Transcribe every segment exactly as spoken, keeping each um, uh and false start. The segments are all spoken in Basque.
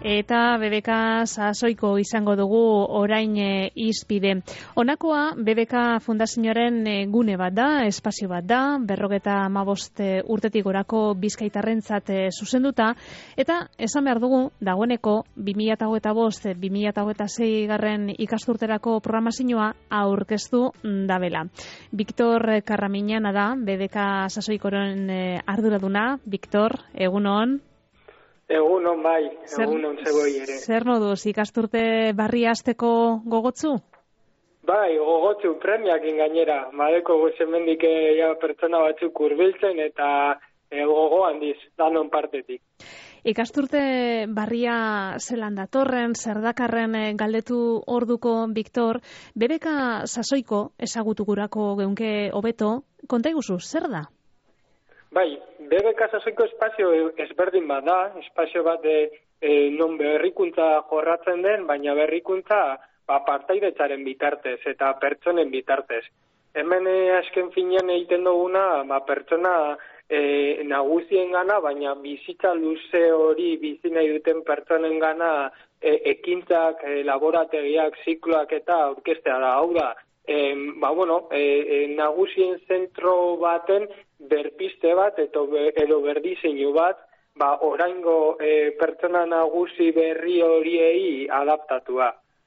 eta B B K sasoiko izango dugu orain e, izpide. Honakoa B B K Fundazioaren e, gune bat da, espazio bat da, berrogeta hamabost urtetik gorako bizkaitarrentzat e, zuzenduta, eta esan behar dugu, dagoeneko bi mila hogeita bost bi mila hogeita sei garren ikasturterako programazioa aurkeztu dabela. Victor Karramiñana da, B B K sasoikoren e, arduraduna. Victor, egunon. Egunon bai, egunon zegoi ere. Zer moduz, ikasturte barri hasteko gogotzu? Bai, gogotzu, premiak gainera. Madeko gozemendik ja pertsona batzuk hurbiltzen eta e, gogo handiz, danon partetik. Ikasturte barria zelan datorren, zer dakarren galdetu orduko Victor, B B K sasoiko ezagutu gurako geunke hobeto, konta iguzu, zer da? Bai, B B K sasoiko espazio ezberdin bat da, espazio bat e, e, non berrikuntza jorratzen den, baina berrikuntza ba, partaidetzaren bitartez eta pertsonen bitartez. Hemen e, azken finean egiten duguna ba, pertsona e, nagusien gana, baina bizitza luze hori bizi nahi duten pertsonen gana e, ekintzak, e, laborategiak, zikloak eta aurkeztea da. Hau da, e, ba, bueno, e, e, nagusien zentro baten berpiste bat eto, edo berdiseinu bat, ba, oraingo e, pertsona nagusi berri horiei adaptatua.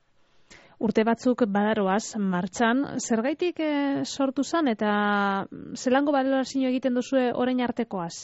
Urte batzuk badaroaz martxan, zergaitik e, sortu zen eta zelango balorazio egiten duzue orain artekoaz?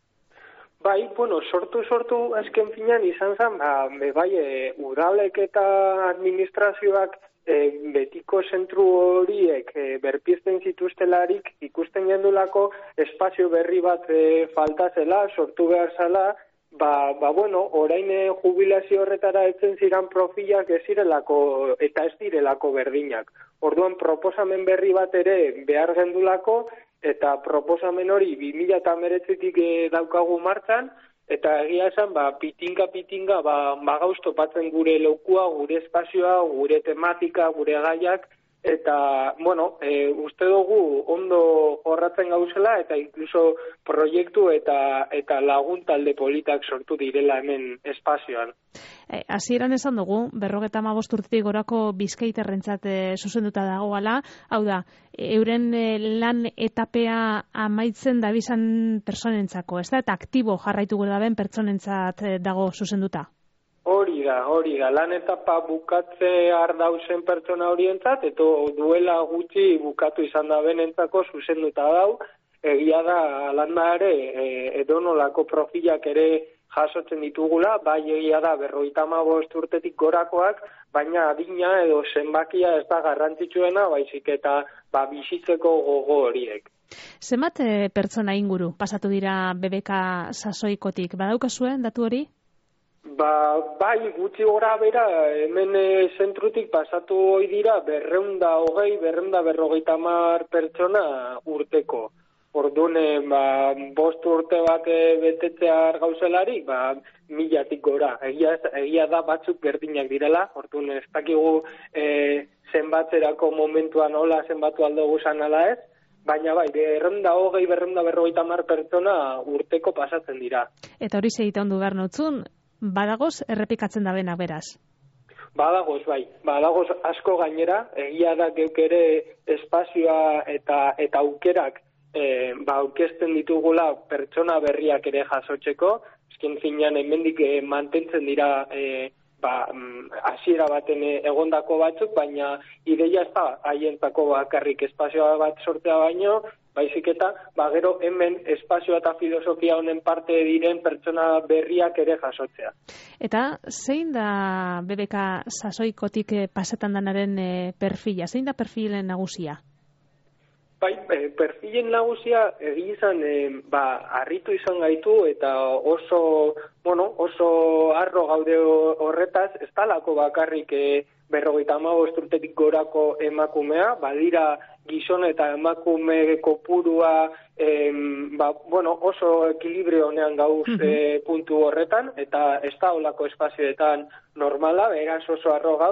Bai, bueno, sortu-sortu azken finean izan zen, ba, bai, e, udalek eta administrazioak E, betiko zentru horiek e, berpizten zituztelarik ikusten gendulako espazio berri bat e, faltazela, sortu behar zela, ba, ba bueno, orain e, jubilazio horretara etzen ziren profilak ez zirelako eta ez direlako berdinak. Orduan proposamen berri bat ere behar gendulako eta proposamen hori bi mila hemeretzitik e, daukagu martxan, eta egia esan, ba, pitinka-pitinka, ba, ba gauz topatzen gure lokua, gure espazioa, gure tematika, gure gaiak, eta, bueno, e, uste dugu ondo jorratzen gauzela, eta inkluso proiektu eta eta lagun talde politak sortu direla hemen espazioan. Hasieran esan dugu, berrogeta hamabost urtetik gorako bizkaitarrentzat e, zuzenduta dagoela, hau da, euren e, lan etapea amaitzen dabizan personentzako, ez da, eta aktibo jarraitu gure daben pertsonentzat e, dago zuzenduta? Hori da, hori da, lan etapa bukatze ardauzen pertsona horientzat, eta duela gutxi bukatu izan da benentzako zuzenduta dau, egia da, landa ere, e, edonolako profilak ere jasotzen ditugula, bai egia da berrogeita hamabost urtetik gorakoak, baina adina edo zenbakia ez da garrantzitsuena, baizik eta ba, bizitzeko gogo horiek. Zenbat e, pertsona inguru pasatu dira B B K sasoikotik, badaukazuen datu hori? Ba, bai, gutxi gora bera, hemen e, zentrutik pasatu hoi dira berreunda hogei, berreunda berrogeita hamar pertsona urteko. Orduan, ba, bost urte bat e, betetzea gauzelari, ba, milatik gora. Egia, egia da batzuk berdinak direla, orduan ez dakigu e, zenbatzerako momentuan hola zenbatu aldo guzan ala ez, baina bai, berrenda hogei, berrenda berrogeita hamar pertsona urteko pasatzen dira. Eta hori segita ondu behar notzun, badagoz errepikatzen da benak beraz? Badagoz, bai. Badagoz asko gainera, egia da geuk ere espazioa eta, eta aukerak E, ba, aurkezten ditugula pertsona berriak ere jasotzeko, esken finean hemendik e, mantentzen dira e, ba, hasiera baten e, egondako batzuk, baina ideia ez da haientzako bakarrik espazioa bat sortzea baino, baizik eta ba, gero hemen espazioa eta filosofia honen parte diren pertsona berriak ere jasotzea. Eta zein da B B K sasoikotik pasetan danaren e, perfila? Zein da perfilen nagusia? Bai, perfilen nagusia egizan e, ba, harritu izan gaitu eta oso, bueno, oso arro gaude horretaz, ez talako bakarrik e, berrogeita hamabost urtetik gorako emakumea, badira gizon eta emakume kopurua e, ba, bueno, oso ekilibrio honean gauz e, puntu horretan, eta ez da olako espazioetan normala, beraz oso arro gauz,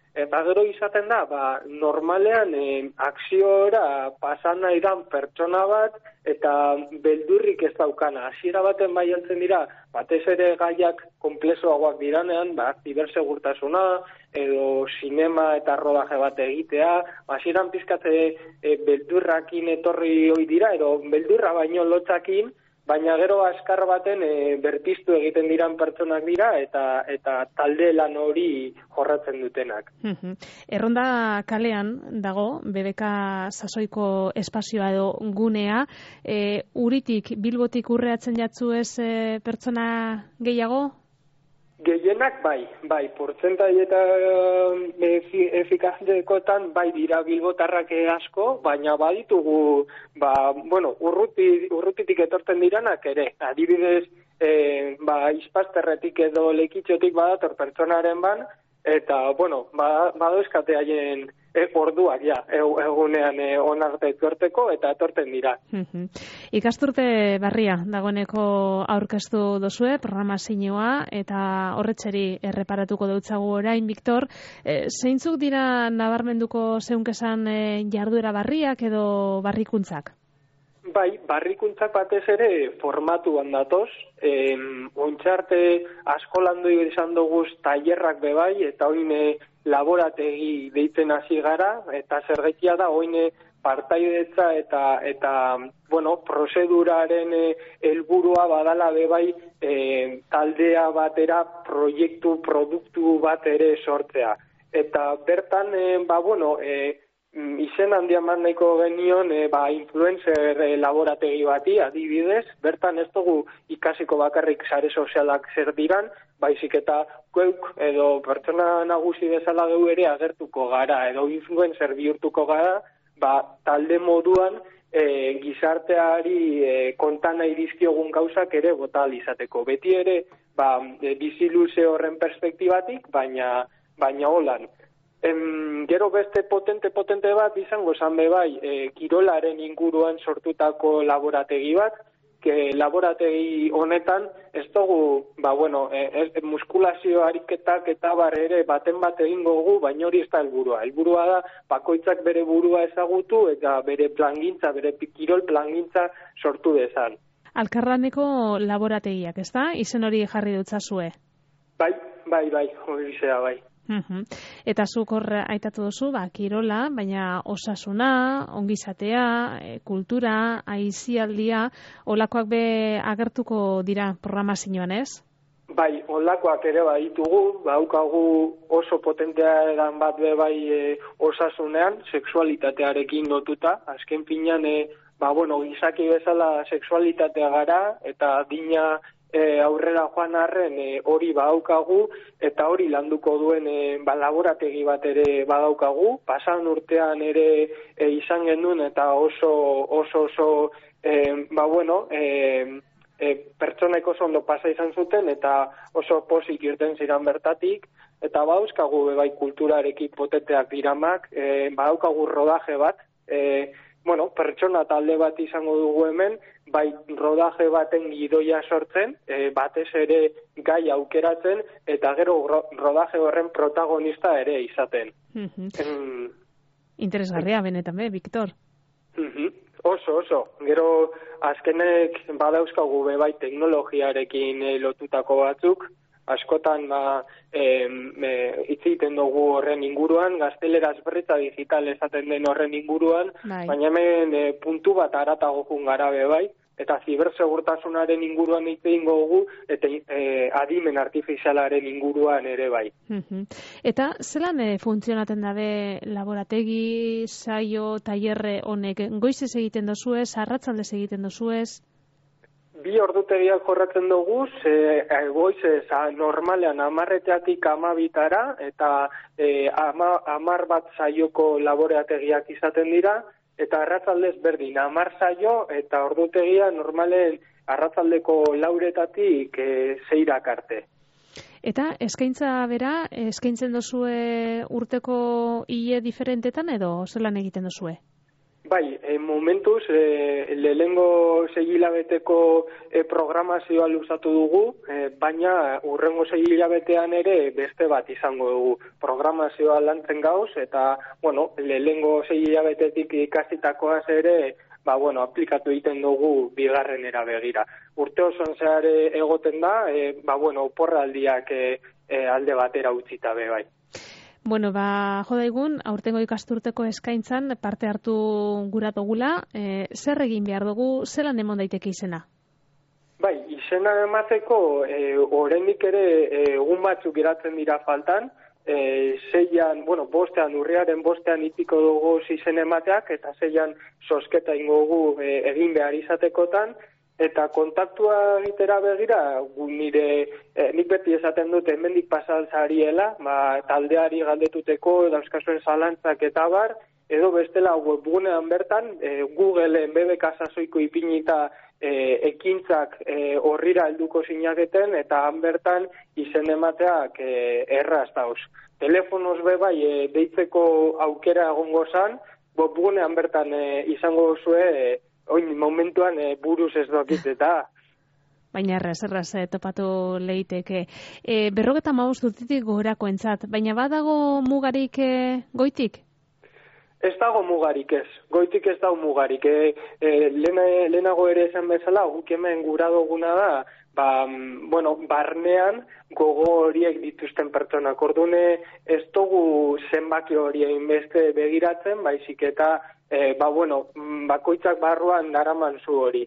Eta gero izaten da, ba, normalean e, akziora pasan nahi dan pertsona bat, eta beldurrik ez daukana. Hasiera baten bai heltzen dira, batez ere gaiak konplexuagoak diranean, ba, zibersegurtasuna, edo sinema eta rodaje bat egitea, hasieran pizkatze e, beldurrakin etorri hoi dira, edo beldurra baino lotzakin, baina gero askar baten e, berpiztu egiten diran pertsonak dira eta eta talde lan hori jorratzen dutenak. Erronda kalean dago B B K sasoiko espazioa edo gunea, e, Uritik Bilbotik urreatzen jatzu ez e, pertsona gehiago? Gehienak bai, bai, portzentai eta efikazdekotan bai dira bilbotarrak asko, baina baditugu, ba, bueno, urruti, urrutitik etortzen diranak ere. Adibidez, e, ba, Izpasterretik edo Lekitxotik badator pertsonaren ban, eta, bueno, ba, badoezkate haien e, orduak, ja, e, egunean e, onarte etorteko eta etorten dira. Ikasturte berria dagoeneko aurkeztu dozue, programazioa, eta horretxeri erreparatuko dutzagu orain, Victor. E, zeintzuk dira nabarmenduko zeunkesan e, jarduera barriak edo barrikuntzak? Bai, barrikuntzak batez ere formatuan datoz, e, ontxarte asko landu izan duguz tailerrak bebai, eta oine laborategi deitzen hasi gara, eta zergetia da oine partaidetza eta eta bueno, prozeduraren helburua e, badala bebai e, taldea batera proiektu, produktu bat ere sortzea. Eta bertan, e, ba bueno, e, izen handia man nahiko genion e, ba, influencer e, laborategi bati, adibidez, bertan ez dugu ikasiko bakarrik sare sozialak zer diran, baizik eta geuk edo pertsona nagusi bezala geu ere agertuko gara, edo influencer bihurtuko gara, ba, talde moduan e, gizarteari e, kontan nahi dizkiogun gauzak ere bota izateko. Beti ere, ba, e, bizi luze horren perspektibatik, baina, baina holan. Em, gero beste potente-potente bat izango zan bebai, e, kirolaren inguruan sortutako laborategi bat, que laborategi honetan ez dugu, ba bueno, e, e, muskulazio ariketak eta bar ere baten bat egingo gu, baina hori ez da helburua. Helburua da bakoitzak bere burua ezagutu eta bere plangintza, bere kirol plangintza sortu dezan. Alkarraneko laborategiak, ez da? Izen hori jarri dutzazue? Bai, bai, bai, hori zera, bai. Uhum. Eta zuk hor aitatu duzu, ba, kirola, baina osasuna, ongizatea, e, kultura, aizialdia, olakoak be agertuko dira programazioan, ez? Bai, olakoak ere baditugu, baukagu oso potentea edan bat be bai e, osasunean, sexualitatearekin lotuta, azken finean, e, ba, bueno, gizaki bezala sexualitatea gara, eta dina E, aurrera joan arren e, hori badaukagu eta hori landuko duen e, ba, laborategi bat ere badaukagu. Pasan urtean ere e, izan genuen eta oso oso oso e, ba bueno e, e, pertsonek oso ondo pasa izan zuten eta oso pozik irten ziren bertatik eta badauzkagu bai kulturarekin potenteak diramak, e, badaukagu rodaje bat, e, bueno, pertsona talde bat izango dugu hemen, bai rodaje baten gidoia sortzen, e, batez ere gai aukeratzen, eta gero rodaje horren protagonista ere izaten. Mm-hmm. en... Interesgarria benetan, be, Victor? Mm-hmm. Oso, oso. Gero azkenek badauzkagu be bai teknologiarekin e, lotutako batzuk, askotan ba, e, e, hitz egiten dugu horren inguruan, gazteleraz berritza digital esaten den horren inguruan, bai. Baina hemen e, puntu bat aratago jun gara be bai, eta zibersegurtasunaren inguruan hitz egingo dugu, eta e, adimen artifizialaren inguruan ere bai. Uh-huh. Eta zelan e, funtzionaten dabe laborategi, saio, tailerre honek, goizez egiten dozuez, arratzaldez egiten dozuez? Bi ordutegiak jorratzen dugu, e, goizez normalean amarreteatik amabitara, eta e, ama, amar bat saioko laborategiak izaten dira, eta arratzaldez berdin, amar saio, eta ordutegia normalen arratzaldeko lauretatik e, zeirak arte. Eta eskaintza bera, eskaintzen dozue urteko hile diferentetan edo zelan egiten dozue? Bai, e, momentuz, e, lehengo segilabeteko e, programazioa luzatu dugu, e, baina urrengo segilabetean ere beste bat izango dugu. Programazioa lantzen gauz, eta, bueno, lehengo segilabetetik ikasitakoaz ere, ba, bueno, aplikatu egiten dugu bigarrenera begira. Urte osoan zehar egoten da, e, ba, bueno, oporraldiak e, e, alde batera utzita be, bai. Bueno, ba, jodaigun, aurtengo ikasturteko eskaintzan parte hartu gura dugula, e, zer egin behar dugu, zelan emon daiteke izena? Bai, izena emateko, e, oraindik ere egun batzuk geratzen dira faltan, e, zeian, bueno, bostean, urriaren bostean itiko dugu izen emateak, eta zeian sosketa ingo dugu e, egin behar izatekotan, eta kontaktua egitera begira, nire, eh, nik beti esaten dute, hemendik pasaltzariela, ba, taldeari galdetuteko, dauzkazuen zalantzak eta bar, edo bestela webgunean bertan, eh, Googleen B B K sasoiko ipinita eh, ekintzak horrira eh, helduko zinaketen, eta han bertan izen emateak eh, erraz dauz. Telefonoz be bai eh, deitzeko aukera egongo zan, webgunean bertan eh, izango zue, eh, oin momentuan e, buruz ez dokit eta. Baina erraz, erraz, e, topatu leiteke. E, berrogeta maoz dutitik gorako entzat, baina badago mugarik e, goitik? Ez dago mugarik ez, goitik ez dago mugarik. E, e, lena, lehenago ere esan bezala, guk hemen gura duguna da, ba, bueno, barnean gogo horiek dituzten pertsonak. Ordune ez dugu zenbaki horien beste begiratzen, baizik eta E, ba, bueno, bakoitzak barruan daraman zu hori.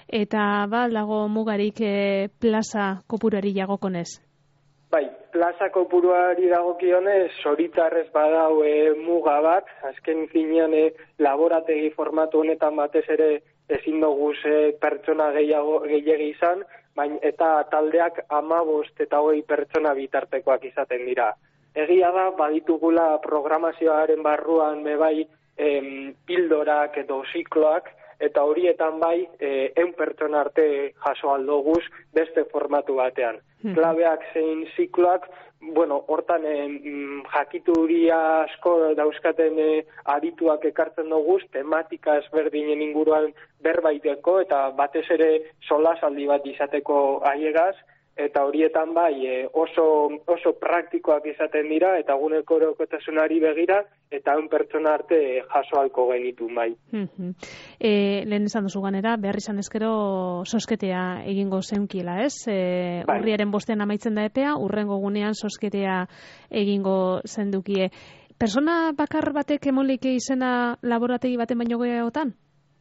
Eta ba, dago mugarik e, plaza kopuruari jagokonez? Bai, plaza kopuruari dagokionez, zoritzarrez badau e, muga bat, azken finean e, laborategi formatu honetan batez ere ezin dugu e, pertsona gehiago gehiagi izan, baina eta taldeak hamabost eta hogei pertsona bitartekoak izaten dira. Egia da, baditugula programazioaren barruan bebai, Em, pildorak edo zikloak, eta horietan bai eh, eun pertsona arte jaso aldoguz beste formatu batean. Hmm. Klabeak zein zikloak, bueno, hortan em, jakituria asko dauzkaten eh, adituak ekartzen doguz, tematika ezberdinen inguruan berbaiteko, eta batez ere solasaldi bat izateko aiegaz, eta horietan bai oso, oso praktikoak izaten dira, eta guneko erokotasunari begira, eta un pertsona arte jaso halko genitu bai. Mm-hmm. E, lehen esan duzu ganera, behar izan ezkero sosketea egingo zeunkiela, ez? E, bai. Urriaren bostean amaitzen da epea, urrengo gunean sosketea egingo zendukie. Persona bakar batek emonlike izena laborategi baten baino gehiagotan?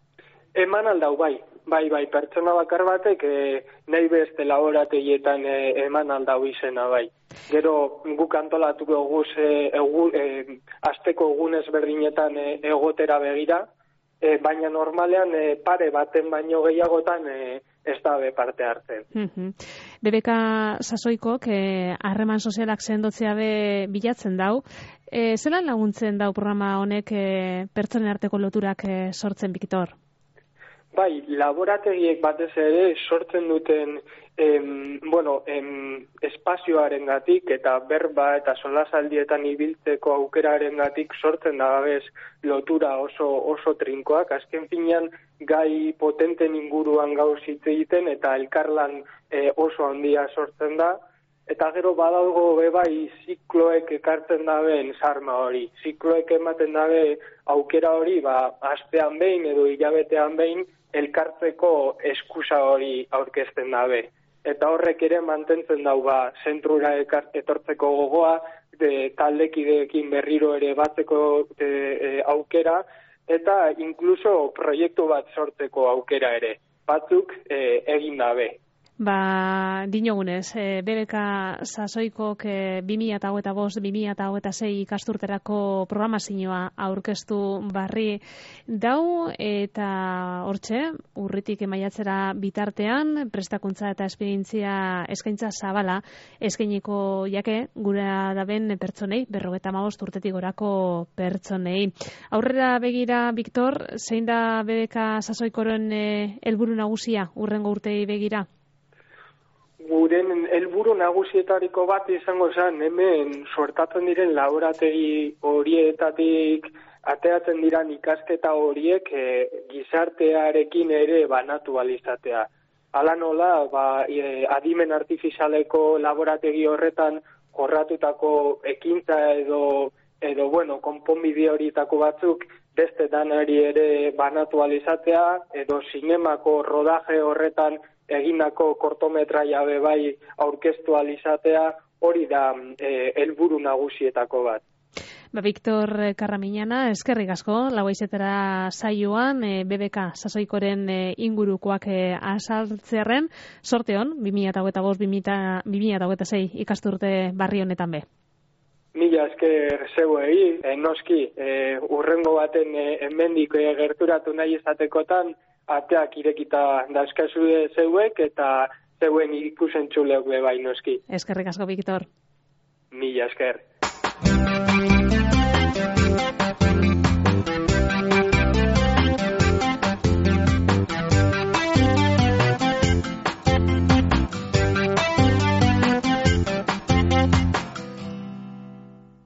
Eman aldau, bai. Bai, bai, pertsona bakar batek e, nahi beste laborategietan e, eman aldau izena, bai. Gero guk antolatuko guz e, egu, e, asteko egunez berdinetan e, egotera begira, e, baina normalean e, pare baten baino gehiagotan e, ez da be parte hartzen. Mm-hmm. B B K sasoikok harreman e, sozialak sendotzea be bilatzen dau. E, zelan laguntzen dau programa honek e, pertsonen arteko loturak e, sortzen, Victor? Bai, laborategiek batez ere sortzen duten em, bueno, em, espazioaren gatik eta berba eta solasaldietan ibiltzeko aukeraren gatik sortzen da gabez lotura oso, oso trinkoak. Azken finean gai potenten inguruan gauz hitz egiten eta elkarlan e, oso handia sortzen da. Eta gero badaugo bebai zikloek ekartzen daben sarma hori. Zikloek ematen dabe aukera hori ba, astean behin edo hilabetean behin elkartzeko eskusa hori aurkezten dabe. Eta horrek ere mantentzen dau ba, zentrura etortzeko gogoa, de, taldekideekin berriro ere batzeko de, e, aukera, eta inkluso proiektu bat sortzeko aukera ere. Batzuk e, egin dabe. Ba, dinogunez, e, B B K sasoikok e, bi mila hogeita bost bi mila hogeita sei ikasturterako programazioa aurkeztu barri dau, eta hortxe, urritik emaiatzera bitartean, prestakuntza eta esperientzia eskaintza zabala eskainiko jake gura daben pertsonei, berrogeta hamabost urtetik gorako pertsonei. Aurrera begira, Victor, zein da B B K sasoikoren helburu e, nagusia urrengo urtei begira? Guren helburu nagusietariko bat izango zen, hemen suertatzen diren laborategi horietatik ateatzen diran ikasketa horiek e, gizartearekin ere banatu alizatea. Hala nola, ba, e, adimen artifizialeko laborategi horretan jorratutako ekintza edo, edo bueno, konponbide horietako batzuk beste danari ere banatu alizatea, edo sinemako rodaje horretan egindako kortometraia be bai aurkeztu alizatea, hori da e, helburu nagusietako bat. Ba, Victor Karramiñana, eskerrik asko, lauaizetara saioan, e, B B K sasoikoren e, ingurukoak e, azaltzearen, sorte hon, bi mila hogeita bost bi mila hogeita sei ikasturte barri honetan be. Mila esker zeuei, e, noski, e, urrengo baten e, hemendik e, gerturatu nahi izatekotan, ateak irekita dauzkazu zeuek eta zeuen ikusentzuleok be bai noski. Eskerrik asko, Victor. Mila esker.